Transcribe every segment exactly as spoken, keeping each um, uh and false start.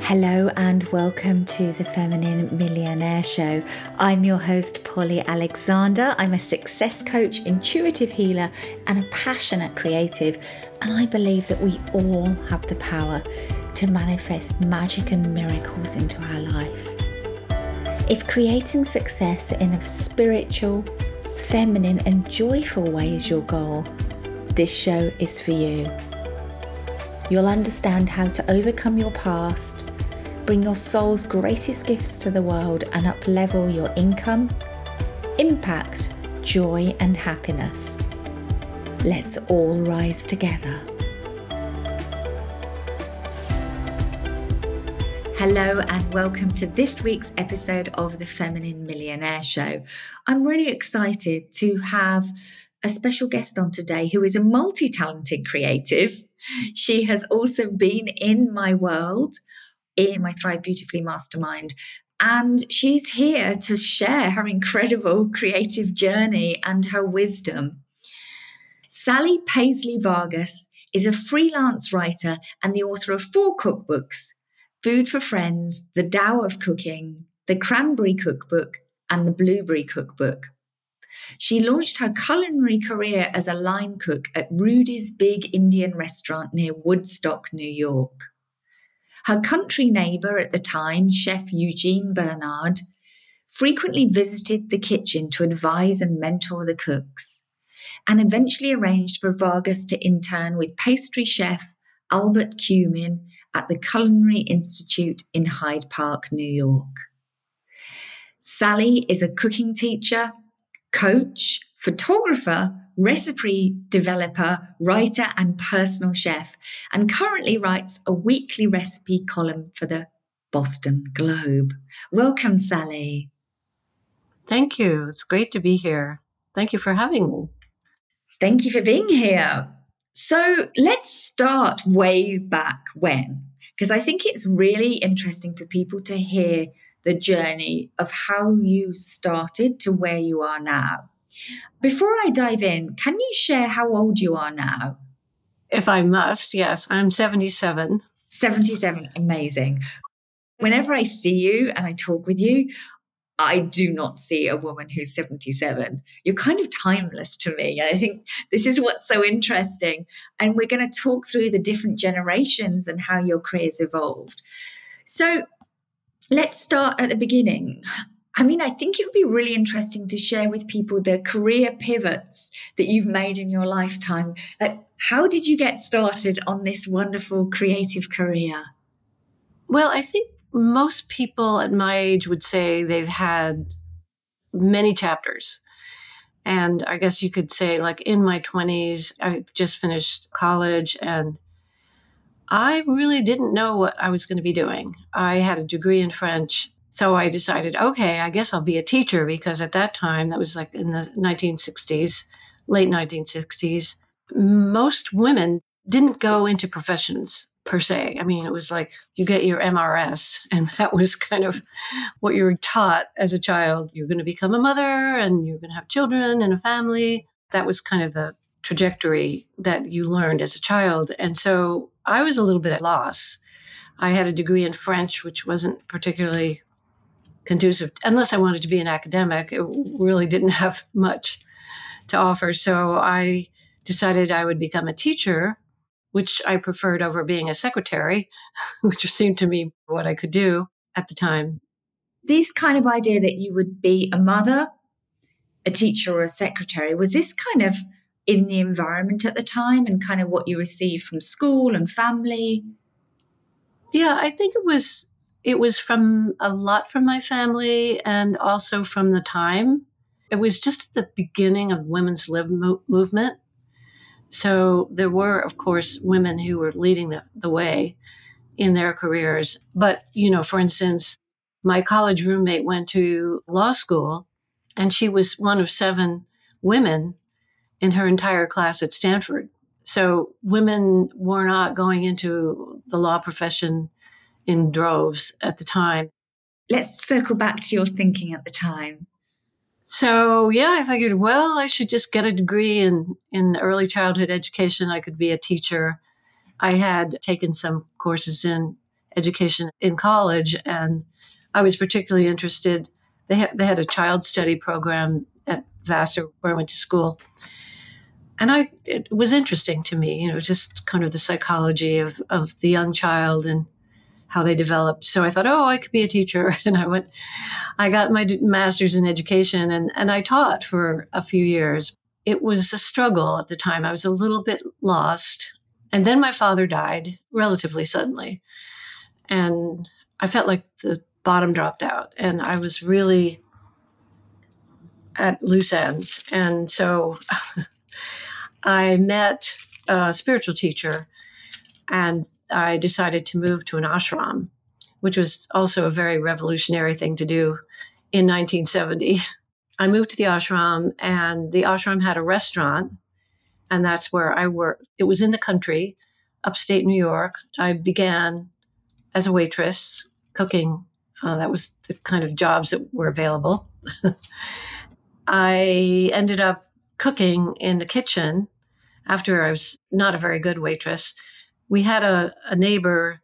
Hello and welcome to the Feminine Millionaire Show. I'm your host, Polly Alexander. I'm a success coach, intuitive healer, and a passionate creative. And I believe that we all have the power to manifest magic and miracles into our life. If creating success in a spiritual, feminine, and joyful way is your goal, this show is for you. You'll understand how to overcome your past, bring your soul's greatest gifts to the world, and up-level your income, impact, joy, and happiness. Let's all rise together. Hello and welcome to this week's episode of the Feminine Millionaire Show. I'm really excited to have a special guest on today who is a multi-talented creative. She has also been in my world, in my Thrive Beautifully Mastermind, and she's here to share her incredible creative journey and her wisdom. Sally Paisley Vargas is a freelance writer and the author of four cookbooks: Food for Friends, The Tao of Cooking, The Cranberry Cookbook, and The Blueberry Cookbook. She launched her culinary career as a line cook at Rudy's Big Indian Restaurant near Woodstock, New York. Her country neighbour at the time, Chef Eugene Bernard, frequently visited the kitchen to advise and mentor the cooks, and eventually arranged for Vargas to intern with pastry chef Albert Cumin at the Culinary Institute in Hyde Park, New York. Sally is a cooking teacher, coach, photographer, recipe developer, writer, and personal chef, and currently writes a weekly recipe column for the Boston Globe. Welcome, Sally. Thank you. It's great to be here. Thank you for having me. Thank you for being here. So let's start way back when, because I think it's really interesting for people to hear the journey of how you started to where you are now. Before I dive in, can you share how old you are now? If I must, yes, I'm seventy-seven. seventy-seven, amazing. Whenever I see you and I talk with you, I do not see a woman who's seventy-seven. You're kind of timeless to me. And I think this is what's so interesting. And we're going to talk through the different generations and how your career's evolved. So let's start at the beginning. I mean, I think it would be really interesting to share with people the career pivots that you've made in your lifetime. Like, how did you get started on this wonderful creative career? Well, I think most people at my age would say they've had many chapters. And I guess you could say, like, in my twenties, I just finished college and I really didn't know what I was going to be doing. I had a degree in French. So I decided, okay, I guess I'll be a teacher, because at that time, that was like in the nineteen sixties, late nineteen sixties, most women didn't go into professions per se. I mean, it was like you get your M R S, and that was kind of what you were taught as a child. You're going to become a mother and you're going to have children and a family. That was kind of the trajectory that you learned as a child. And so I was a little bit at a loss. I had a degree in French, which wasn't particularly conducive, unless I wanted to be an academic. It really didn't have much to offer. So I decided I would become a teacher, which I preferred over being a secretary, which seemed to me what I could do at the time. This kind of idea that you would be a mother, a teacher, or a secretary, was this kind of in the environment at the time and kind of what you received from school and family? Yeah, I think it was It was from a lot from my family and also from the time. It was just the beginning of women's lib mo- movement. So there were, of course, women who were leading the, the way in their careers. But, you know, for instance, my college roommate went to law school, and she was one of seven women in her entire class at Stanford. So women were not going into the law profession in droves at the time. Let's circle back to your thinking at the time. So, yeah, I figured, well, I should just get a degree in, in early childhood education. I could be a teacher. I had taken some courses in education in college. And I was particularly interested. They had, they had a child study program at Vassar where I went to school. And I, it was interesting to me, you know, just kind of the psychology of, of the young child and how they developed. So I thought, oh, I could be a teacher. And I went, I got my master's in education and, and I taught for a few years. It was a struggle at the time. I was a little bit lost. And then my father died relatively suddenly. And I felt like the bottom dropped out and I was really at loose ends. And so I met a spiritual teacher and I decided to move to an ashram, which was also a very revolutionary thing to do in nineteen seventy. I moved to the ashram and the ashram had a restaurant and that's where I worked. It was in the country, upstate New York. I began as a waitress cooking. Uh, that was the kind of jobs that were available. I ended up cooking in the kitchen after I was not a very good waitress. We had a, a neighbor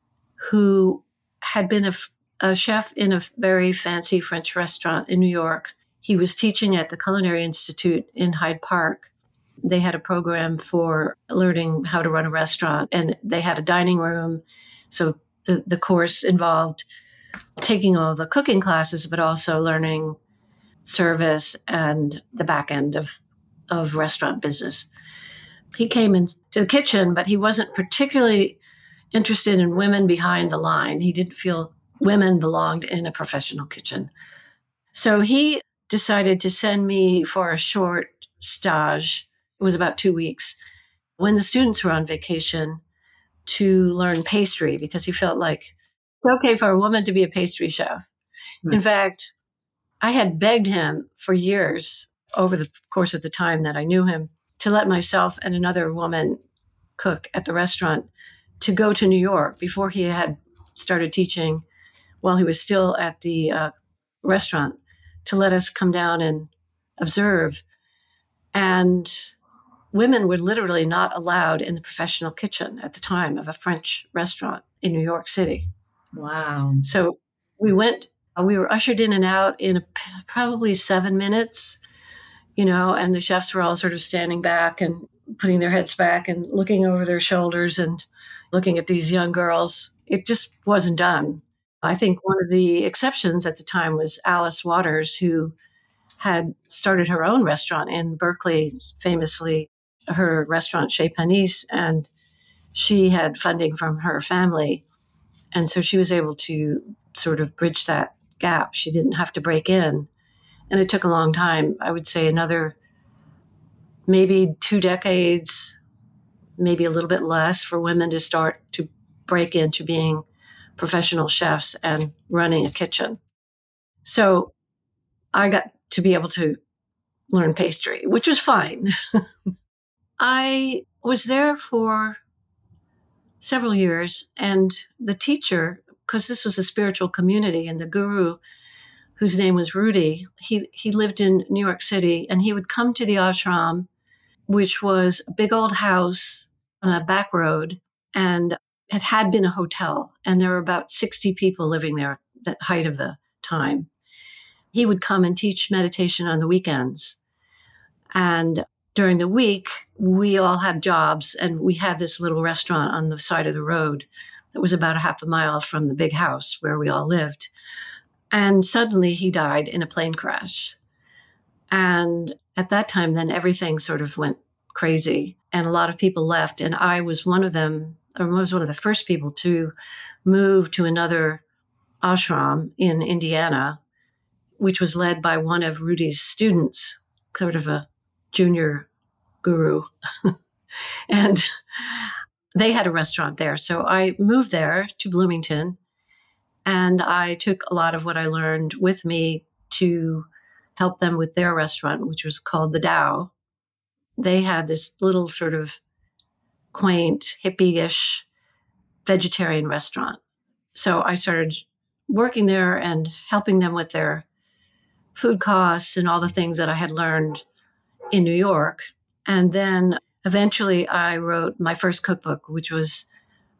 who had been a, a chef in a very fancy French restaurant in New York. He was teaching at the Culinary Institute in Hyde Park. They had a program for learning how to run a restaurant, and they had a dining room. So the, the course involved taking all the cooking classes, but also learning service and the back end of, of restaurant business. He came into the kitchen, but he wasn't particularly interested in women behind the line. He didn't feel women belonged in a professional kitchen. So he decided to send me for a short stage. It was about two weeks when the students were on vacation to learn pastry because he felt like it's okay for a woman to be a pastry chef. Mm. In fact, I had begged him for years over the course of the time that I knew him to let myself and another woman cook at the restaurant to go to New York before he had started teaching while he was still at the uh, restaurant to let us come down and observe. And women were literally not allowed in the professional kitchen at the time of a French restaurant in New York City. Wow. So we went, uh, we were ushered in and out in a, probably seven minutes, you know, and the chefs were all sort of standing back and putting their heads back and looking over their shoulders and looking at these young girls. It just wasn't done. I think one of the exceptions at the time was Alice Waters, who had started her own restaurant in Berkeley, famously her restaurant Chez Panisse, and she had funding from her family. And so she was able to sort of bridge that gap. She didn't have to break in. And it took a long time. I would say another maybe two decades, maybe a little bit less for women to start to break into being professional chefs and running a kitchen. So I got to be able to learn pastry, which was fine. I was there for several years, and the teacher, because this was a spiritual community, and the guru, whose name was Rudy, he, he lived in New York City, and he would come to the ashram, which was a big old house on a back road, and it had been a hotel, and there were about sixty people living there at the height of the time. He would come and teach meditation on the weekends. And during the week, we all had jobs, and we had this little restaurant on the side of the road that was about a half a mile from the big house where we all lived. And suddenly he died in a plane crash. And at that time, then everything sort of went crazy, and a lot of people left. And I was one of them, or was one of the first people to move to another ashram in Indiana, which was led by one of Rudy's students, sort of a junior guru. And they had a restaurant there. So I moved there to Bloomington, and I took a lot of what I learned with me to help them with their restaurant, which was called The Tao. They had this little sort of quaint, hippie-ish vegetarian restaurant. So I started working there and helping them with their food costs and all the things that I had learned in New York. And then eventually I wrote my first cookbook, which was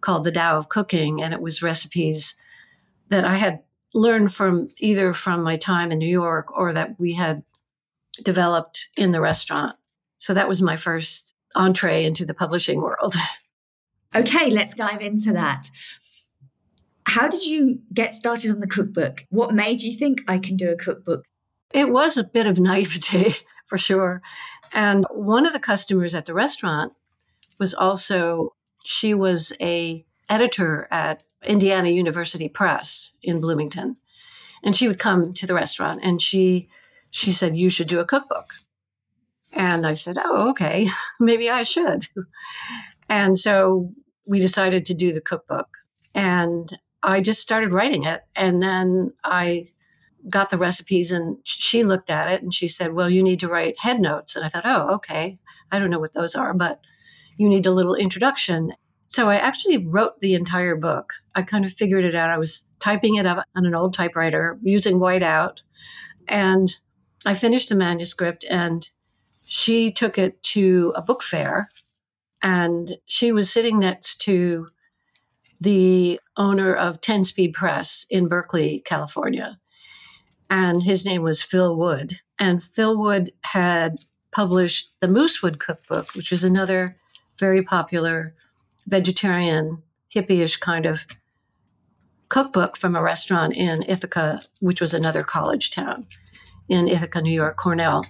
called The Tao of Cooking, and it was recipes that I had learned from either from my time in New York or that we had developed in the restaurant. So that was my first entree into the publishing world. Okay, let's dive into that. How did you get started on the cookbook? What made you think I can do a cookbook? It was a bit of naivete, for sure. And one of the customers at the restaurant was also, she was a editor at Indiana University Press in Bloomington. And she would come to the restaurant and she she said, you should do a cookbook. And I said, oh, okay, maybe I should. And so we decided to do the cookbook. And I just started writing it. And then I got the recipes and she looked at it and she said, well, you need to write head notes. And I thought, oh, okay. I don't know what those are, but you need a little introduction. So I actually wrote the entire book. I kind of figured it out. I was typing it up on an old typewriter using whiteout. And I finished the manuscript and she took it to a book fair. And she was sitting next to the owner of ten Speed Press in Berkeley, California. And his name was Phil Wood. And Phil Wood had published the Moosewood Cookbook, which was another very popular vegetarian, hippie-ish kind of cookbook from a restaurant in Ithaca, which was another college town in Ithaca, New York, Cornell.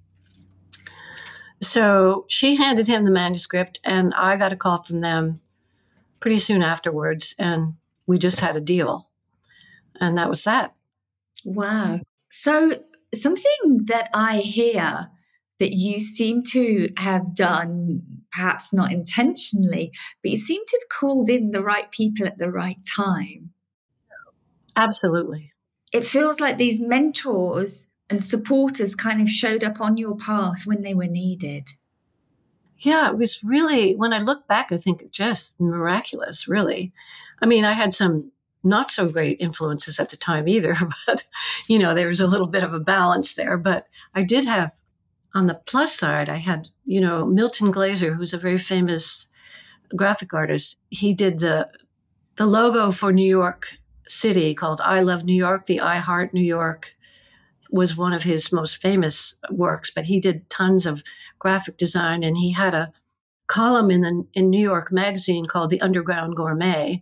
So she handed him the manuscript, and I got a call from them pretty soon afterwards, and we just had a deal. And that was that. Wow. So something that I hear that you seem to have done, perhaps not intentionally, but you seem to have called in the right people at the right time. Absolutely. It feels like these mentors and supporters kind of showed up on your path when they were needed. Yeah, it was really, when I look back, I think just miraculous, really. I mean, I had some not so great influences at the time either, but, you know, there was a little bit of a balance there. But I did have, on the plus side, I had, you know, Milton Glaser, who's a very famous graphic artist. He did the the logo for New York City called I Love New York, the I Heart New York was one of his most famous works, but he did tons of graphic design, and he had a column in the in New York Magazine called The Underground Gourmet.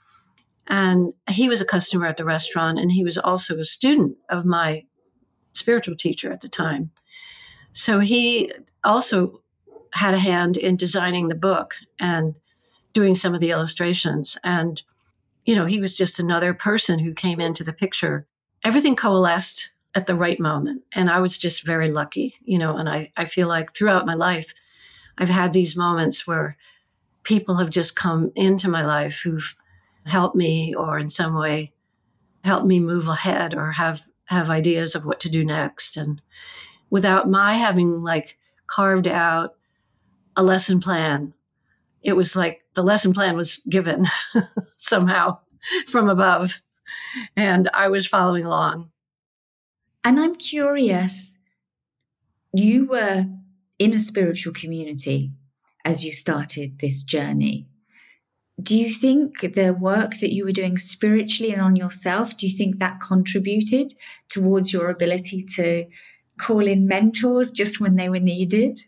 And he was a customer at the restaurant, and he was also a student of my spiritual teacher at the time. So he also had a hand in designing the book and doing some of the illustrations. And, you know, he was just another person who came into the picture. Everything coalesced at the right moment. And I was just very lucky, you know, and I, I feel like throughout my life, I've had these moments where people have just come into my life who've helped me or in some way helped me move ahead or have, have ideas of what to do next. And without my having like carved out a lesson plan, it was like the lesson plan was given somehow from above, and I was following along. And I'm curious, you were in a spiritual community as you started this journey. Do you think the work that you were doing spiritually and on yourself, do you think that contributed towards your ability to call in mentors just when they were needed?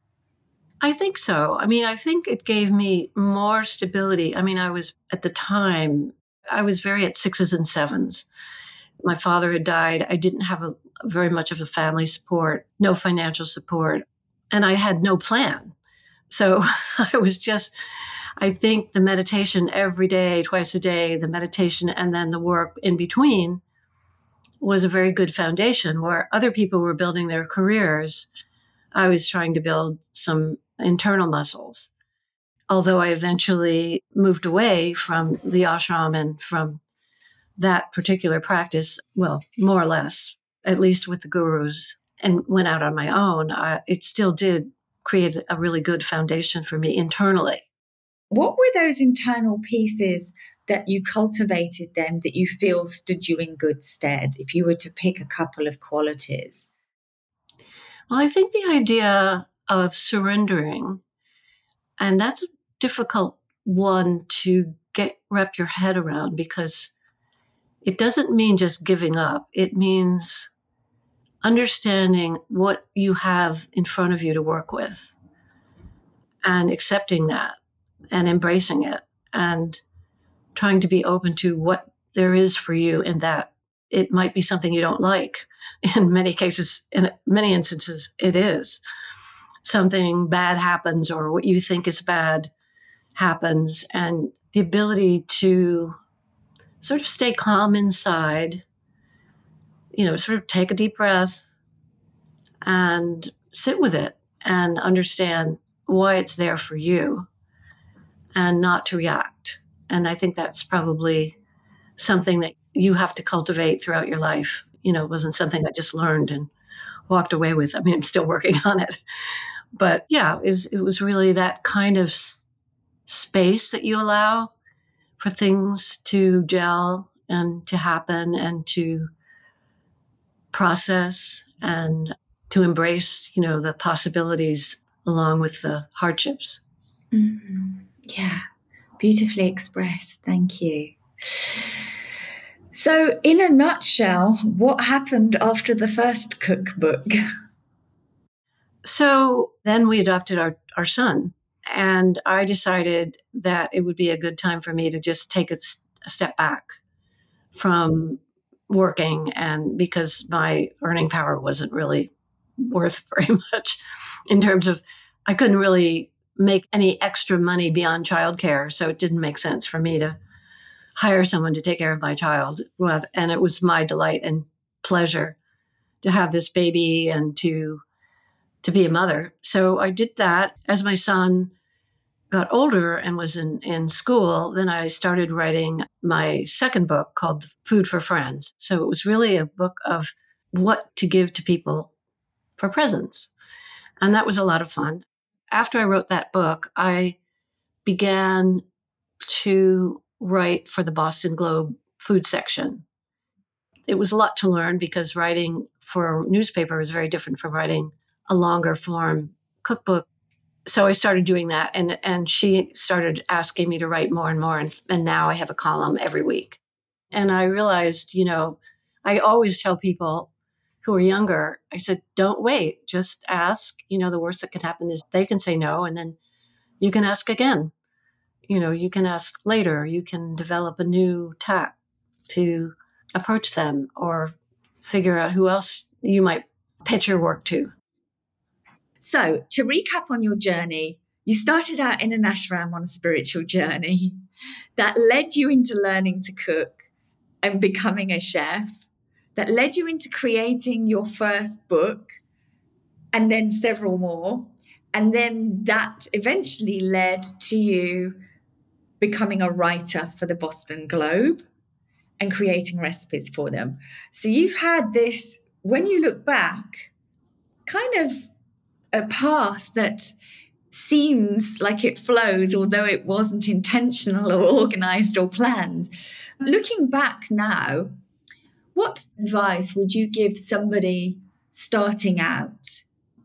I think so. I mean, I think it gave me more stability. I mean, I was at the time, I was very at sixes and sevens. My father had died. I didn't have a, very much of a family support, no financial support, and I had no plan. So I was just, I think the meditation every day, twice a day, the meditation and then the work in between was a very good foundation. Where other people were building their careers, I was trying to build some internal muscles. Although I eventually moved away from the ashram and from that particular practice, well, more or less, at least with the gurus, and went out on my own, I, it still did create a really good foundation for me internally. What were those internal pieces that you cultivated then that you feel stood you in good stead, if you were to pick a couple of qualities? Well, I think the idea of surrendering, and that's a difficult one to get wrap your head around, because it doesn't mean just giving up. It means understanding what you have in front of you to work with and accepting that and embracing it and trying to be open to what there is for you in that. It might be something you don't like. In many cases, in many instances, it is. Something bad happens, or what you think is bad happens, and the ability to sort of stay calm inside, you know, sort of take a deep breath and sit with it and understand why it's there for you and not to react. And I think that's probably something that you have to cultivate throughout your life. You know, it wasn't something I just learned and walked away with. I mean, I'm still working on it. But yeah, it was, it was really that kind of s- space that you allow for things to gel and to happen and to process and to embrace, you know, the possibilities along with the hardships. Mm-hmm. Yeah, beautifully expressed. Thank you. So, in a nutshell, what happened after the first cookbook? So then we adopted our, our son, and I decided that it would be a good time for me to just take a, a step back from working, and because my earning power wasn't really worth very much in terms of, I couldn't really make any extra money beyond childcare. So it didn't make sense for me to hire someone to take care of my child. And it was my delight and pleasure to have this baby and to to be a mother. So I did that. As my son got older and was in, in school, then I started writing my second book called Food for Friends. So it was really a book of what to give to people for presents. And that was a lot of fun. After I wrote that book, I began to write for the Boston Globe food section. It was a lot to learn because writing for a newspaper is very different from writing a longer form cookbook. So I started doing that, and and she started asking me to write more and more, and, and now I have a column every week. And I realized, you know, I always tell people who are younger, I said, don't wait, just ask. You know, the worst that can happen is they can say no, and then you can ask again. You know, you can ask later, you can develop a new tack to approach them or figure out who else you might pitch your work to. So, to recap on your journey, you started out in an ashram on a spiritual journey that led you into learning to cook and becoming a chef, that led you into creating your first book and then several more. And then that eventually led to you becoming a writer for the Boston Globe and creating recipes for them. So you've had this, when you look back, kind of a path that seems like it flows, although it wasn't intentional or organized or planned. Looking back now, what advice would you give somebody starting out?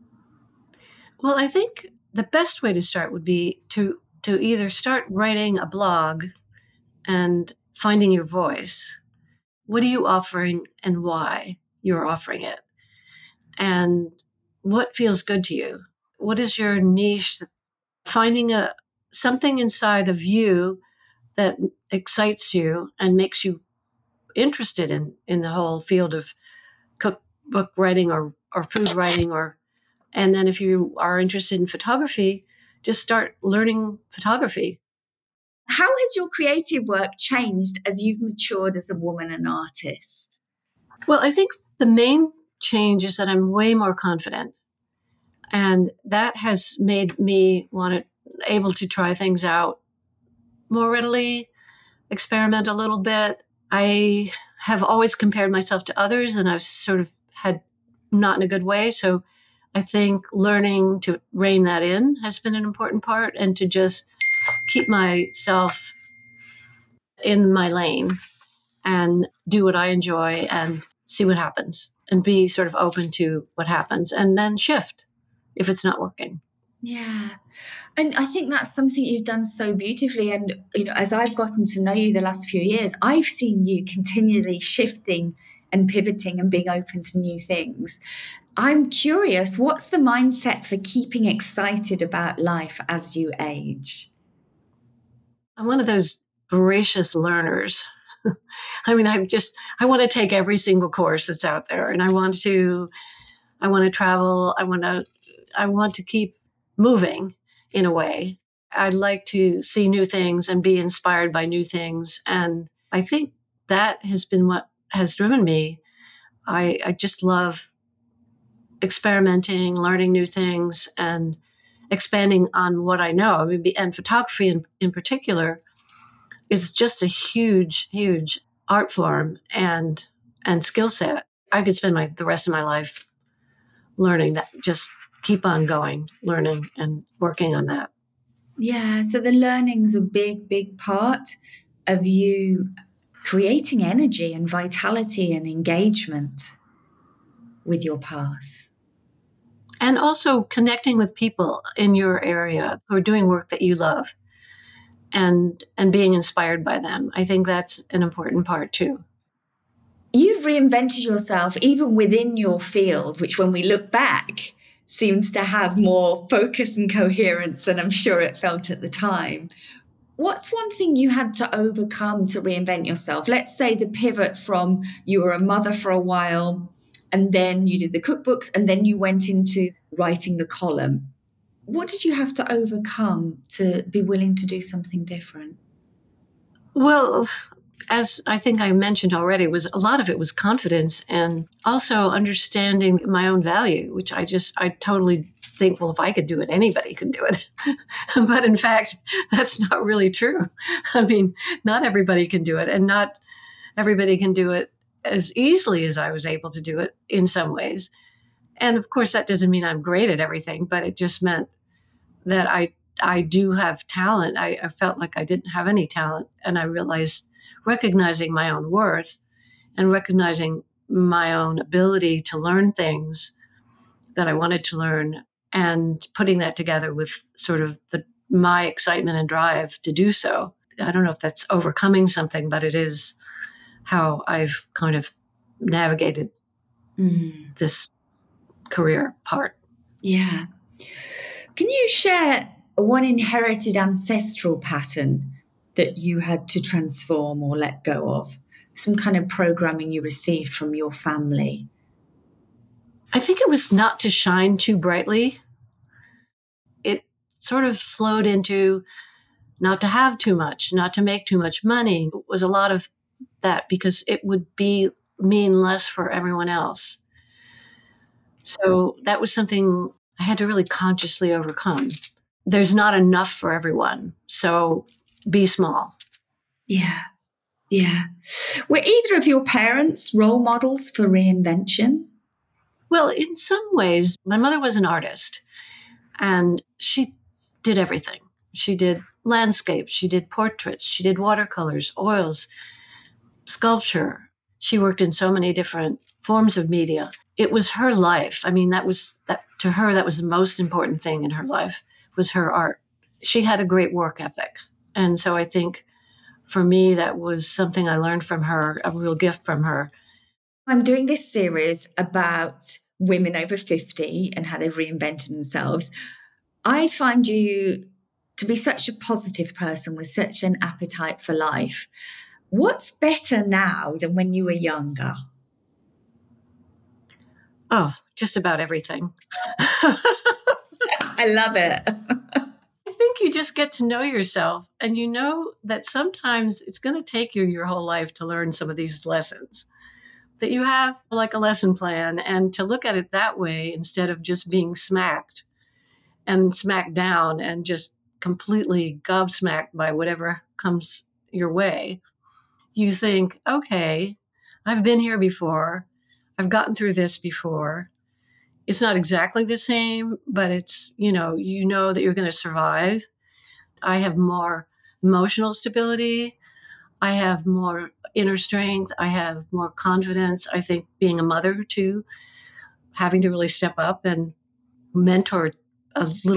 Well, I think the best way to start would be to to either start writing a blog and finding your voice. What are you offering and why you're offering it? And what feels good to you? What is your niche? Finding a something inside of you that excites you and makes you interested in, in the whole field of cookbook writing or, or food writing, or and then if you are interested in photography, just start learning photography. How has your creative work changed as you've matured as a woman and artist? Well, I think the main change is that I'm way more confident. And that has made me want to able to try things out more readily, experiment a little bit. I have always compared myself to others, and I've sort of had not in a good way. So I think learning to rein that in has been an important part, and to just keep myself in my lane and do what I enjoy and see what happens and be sort of open to what happens and then shift if it's not working. Yeah. And I think that's something you've done so beautifully. And, you know, as I've gotten to know you the last few years, I've seen you continually shifting and pivoting and being open to new things. I'm curious, what's the mindset for keeping excited about life as you age? I'm one of those voracious learners. I mean, I just, I want to take every single course that's out there, and I want to, I want to travel. I want to, I want to keep moving in a way. I like to see new things and be inspired by new things. And I think that has been what has driven me. I, I just love experimenting, learning new things, and expanding on what I know. I mean, and photography in, in particular is just a huge, huge art form and and skill set. I could spend my the rest of my life learning that. Just keep on going, learning and working on that. Yeah. So the learning's a big, big part of you creating energy and vitality and engagement with your path. And also connecting with people in your area who are doing work that you love and and being inspired by them. I think that's an important part too. You've reinvented yourself even within your field, which when we look back seems to have more focus and coherence than I'm sure it felt at the time. What's one thing you had to overcome to reinvent yourself? Let's say the pivot from you were a mother for a while, and then you did the cookbooks, and then you went into writing the column. What did you have to overcome to be willing to do something different? Well, as I think I mentioned already, was a lot of it was confidence and also understanding my own value, which I just, I totally think, well, if I could do it, anybody could do it. But in fact, that's not really true. I mean, not everybody can do it, and not everybody can do it as easily as I was able to do it in some ways. And of course, that doesn't mean I'm great at everything, but it just meant that I I do have talent. I, I felt like I didn't have any talent, and I realized recognizing my own worth and recognizing my own ability to learn things that I wanted to learn, and putting that together with sort of the my excitement and drive to do so. I don't know if that's overcoming something, but it is how I've kind of navigated Mm, this career part. yeah. Can you share one inherited ancestral pattern that you had to transform or let go of? Some kind of programming you received from your family? I think it was not to shine too brightly. It sort of flowed into not to have too much, not to make too much money. It was a lot of that because it would be mean less for everyone else. So that was something I had to really consciously overcome. There's not enough for everyone. So be small. Yeah. Yeah. Were either of your parents role models for reinvention? Well, in some ways, my mother was an artist and she did everything. She did landscapes, she did portraits, she did watercolors, oils, sculpture. She worked in so many different forms of media. It was her life. I mean, that was that to her, that was the most important thing in her life was her art. She had a great work ethic. And so I think for me, that was something I learned from her, a real gift from her. I'm doing this series about women over fifty and how they've reinvented themselves. I find you to be such a positive person with such an appetite for life. What's better now than when you were younger? Oh, just about everything. I love it. I think you just get to know yourself, and you know that sometimes it's going to take you your whole life to learn some of these lessons. That you have like a lesson plan, and to look at it that way instead of just being smacked and smacked down and just completely gobsmacked by whatever comes your way. You think, okay, I've been here before. I've gotten through this before. It's not exactly the same, but it's, you know, you know that you're going to survive. I have more emotional stability. I have more inner strength. I have more confidence. I think being a mother too, having to really step up and mentor a little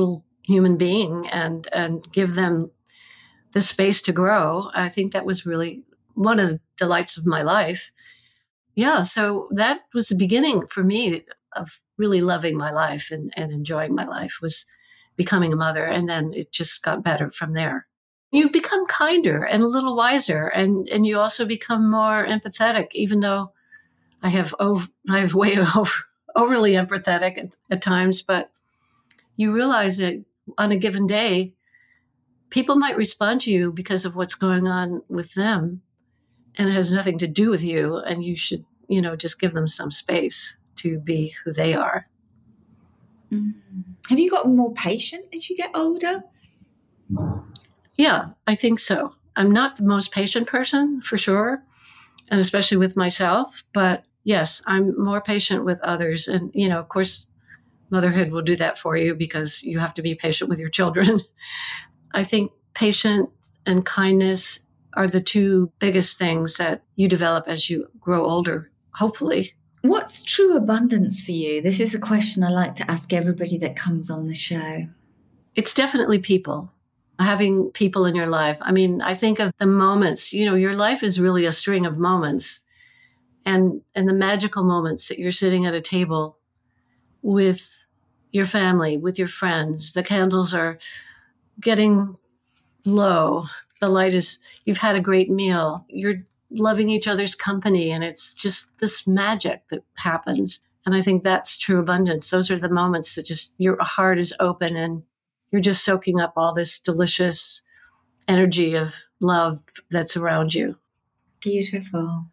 human being and and give them the space to grow. I think that was really one of the delights of my life. Yeah, so that was the beginning for me of really loving my life and, and enjoying my life, was becoming a mother. And then it just got better from there. You become kinder and a little wiser, and, and you also become more empathetic, even though I have over, I have way over, overly empathetic at, at times, but you realize that on a given day, people might respond to you because of what's going on with them, and it has nothing to do with you. And you should, you know, just give them some space to be who they are. Mm. Have you gotten more patient as you get older? Yeah, I think so. I'm not the most patient person, for sure, and especially with myself. But yes, I'm more patient with others. And, you know, of course, motherhood will do that for you because you have to be patient with your children. I think patience and kindness are the two biggest things that you develop as you grow older, hopefully. What's true abundance for you? This is a question I like to ask everybody that comes on the show. It's definitely people, having people in your life. I mean, I think of the moments, you know, your life is really a string of moments, and, and the magical moments that you're sitting at a table with your family, with your friends. The candles are getting low. The light is, you've had a great meal. You're loving each other's company. And it's just this magic that happens. And I think that's true abundance. Those are the moments that just your heart is open and you're just soaking up all this delicious energy of love that's around you. Beautiful.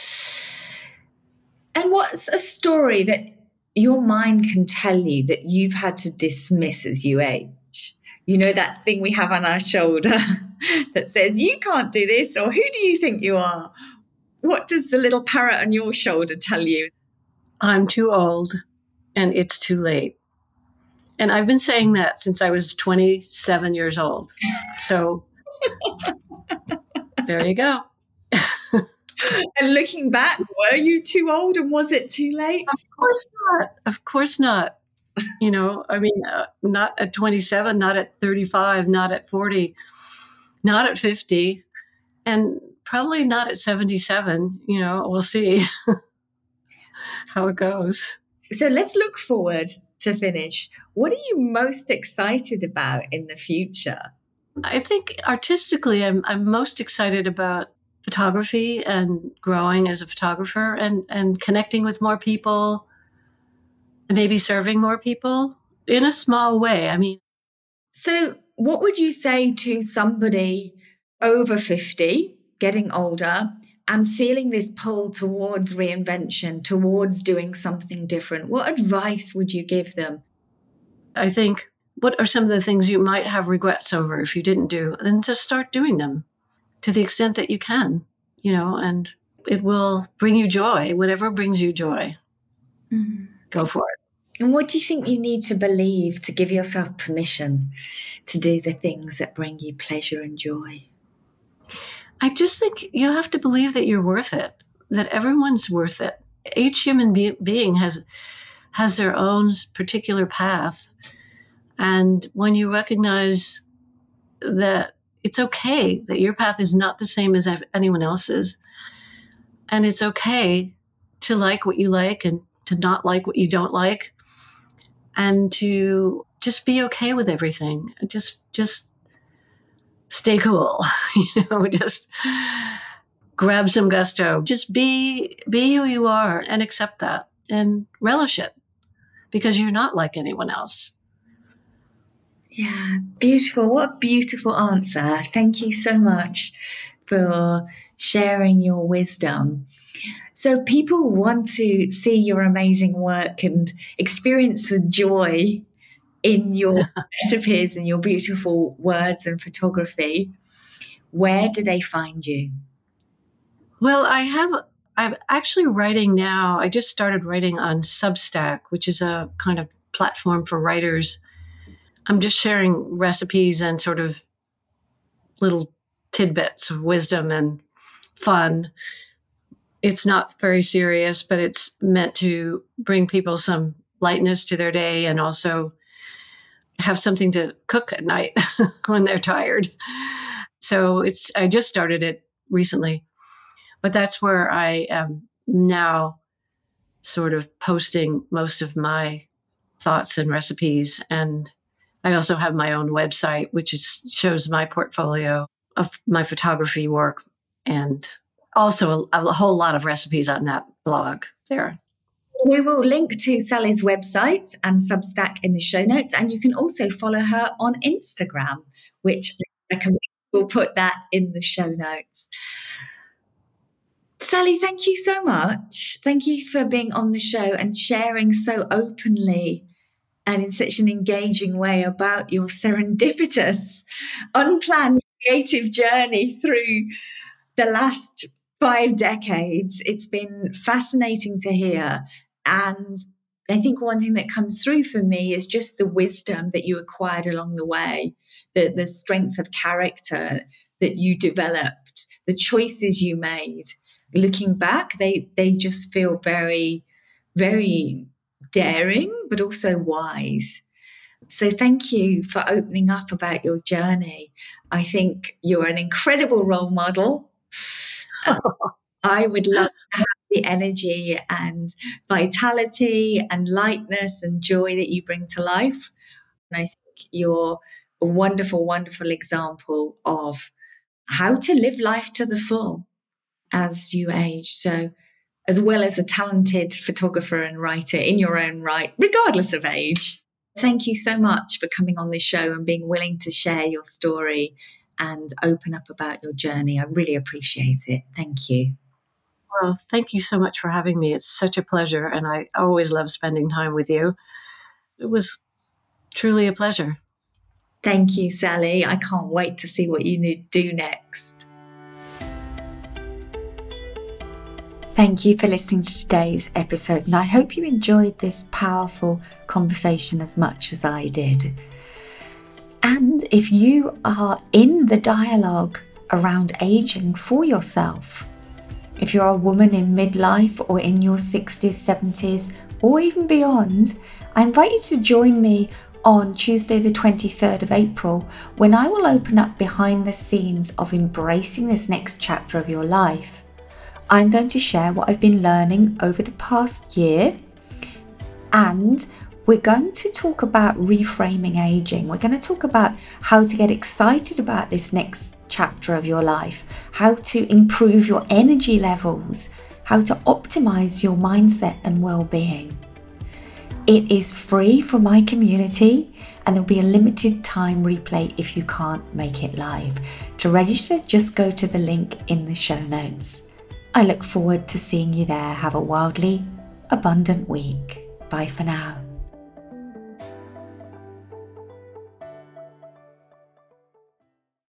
And what's a story that your mind can tell you that you've had to dismiss as you age? You know, that thing we have on our shoulder that says, you can't do this, or who do you think you are? What does the little parrot on your shoulder tell you? I'm too old and it's too late. And I've been saying that since I was twenty-seven years old. So there you go. And looking back, were you too old and was it too late? Of course not. Of course not. You know, I mean, uh, not at twenty-seven, not at thirty-five, not at forty, not at fifty, and probably not at seventy-seven. You know, we'll see how it goes. So let's look forward to finish. What are you most excited about in the future? I think artistically, I'm I'm most excited about photography and growing as a photographer and, and connecting with more people, and maybe serving more people in a small way. I mean, so what would you say to somebody over fifty, getting older, and feeling this pull towards reinvention, towards doing something different? What advice would you give them? I think, what are some of the things you might have regrets over if you didn't do? Then just start doing them to the extent that you can, you know, and it will bring you joy. Whatever brings you joy, mm-hmm. Go for it. And what do you think you need to believe to give yourself permission to do the things that bring you pleasure and joy? I just think you have to believe that you're worth it, that everyone's worth it. Each human be- being has has their own particular path. And when you recognize that it's okay that your path is not the same as anyone else's, and it's okay to like what you like and to not like what you don't like, and to just be okay with everything. Just, just stay cool, you know, just grab some gusto. Just be, be who you are and accept that and relish it because you're not like anyone else. Yeah, beautiful. What a beautiful answer. Thank you so much for sharing your wisdom. So people want to see your amazing work and experience the joy in your recipes and your beautiful words and photography. Where do they find you? Well, I have, I'm actually writing now. I just started writing on Substack, which is a kind of platform for writers. I'm just sharing recipes and sort of little tidbits of wisdom and fun. It's not very serious, but it's meant to bring people some lightness to their day and also have something to cook at night when they're tired. So it's, I just started it recently, but that's where I am now sort of posting most of my thoughts and recipes. And I also have my own website, which is, shows my portfolio of my photography work, and also a, a whole lot of recipes on that blog there. We will link to Sally's website and Substack in the show notes, and you can also follow her on Instagram, which I recommend. We'll put that in the show notes. Sally, thank you so much. Thank you for being on the show and sharing so openly and in such an engaging way about your serendipitous, unplanned creative journey through the last five decades. It's been fascinating to hear. And I think one thing that comes through for me is just the wisdom that you acquired along the way, the, the strength of character that you developed, the choices you made. Looking back, they, they just feel very, very daring, but also wise. So thank you for opening up about your journey. I think you're an incredible role model. I would love to have the energy and vitality and lightness and joy that you bring to life. And I think you're a wonderful, wonderful example of how to live life to the full as you age. So, as well as a talented photographer and writer in your own right, regardless of age. Thank you so much for coming on this show and being willing to share your story and open up about your journey. I really appreciate it. Thank you. Well, thank you so much for having me. It's such a pleasure, and I always love spending time with you. It was truly a pleasure. Thank you, Sally. I can't wait to see what you do next. Thank you for listening to today's episode, and I hope you enjoyed this powerful conversation as much as I did. And if you are in the dialogue around aging for yourself, if you're a woman in midlife or in your sixties, seventies, or even beyond, I invite you to join me on Tuesday the twenty-third of April, when I will open up behind the scenes of embracing this next chapter of your life. I'm going to share what I've been learning over the past year, and we're going to talk about reframing aging. We're going to talk about how to get excited about this next chapter of your life, how to improve your energy levels, how to optimize your mindset and well-being. It is free for my community, and there'll be a limited time replay if you can't make it live. To register, just go to the link in the show notes. I look forward to seeing you there. Have a wildly abundant week. Bye for now.